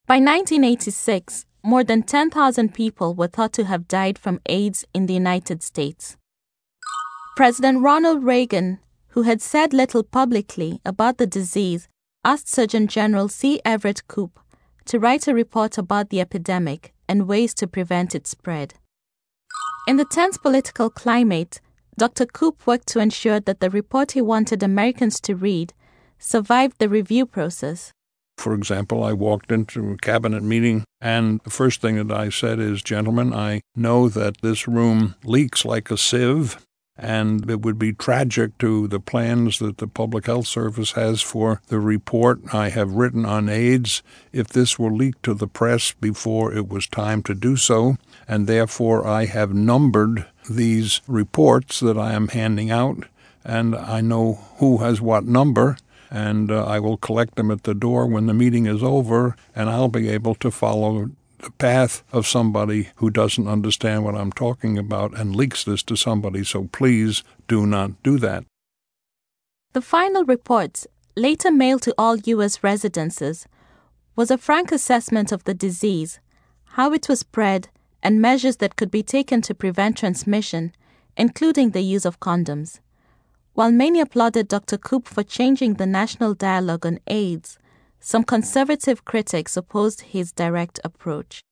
By 1986, more than 10,000 people were thought to have died from AIDS in the United States. President Ronald Reagan, who had said little publicly about the disease, asked Surgeon General C. Everett Koop to write a report about the epidemic and ways to prevent its spread. In the tense political climate, Dr. Koop worked to ensure that the report he wanted Americans to read survived the review process. For example, I walked into a cabinet meeting, and the first thing that I said is, "Gentlemen, I know that this room leaks like a sieve, and it would be tragic to the plans that the Public Health Service has for the report I have written on AIDS if this were leaked to the press before it was time to do so, and therefore I have numbered these reports that I am handing out, and I know who has what number, and I will collect them at the door when the meeting is over, and I'll be able to follow the path of somebody who doesn't understand what I'm talking about and leaks this to somebody, so please do not do that." The final report, later mailed to all U.S. residences, was a frank assessment of the disease, how it was spread, and measures that could be taken to prevent transmission, including the use of condoms. While many applauded Dr. Koop for changing the national dialogue on AIDS, some conservative critics opposed his direct approach.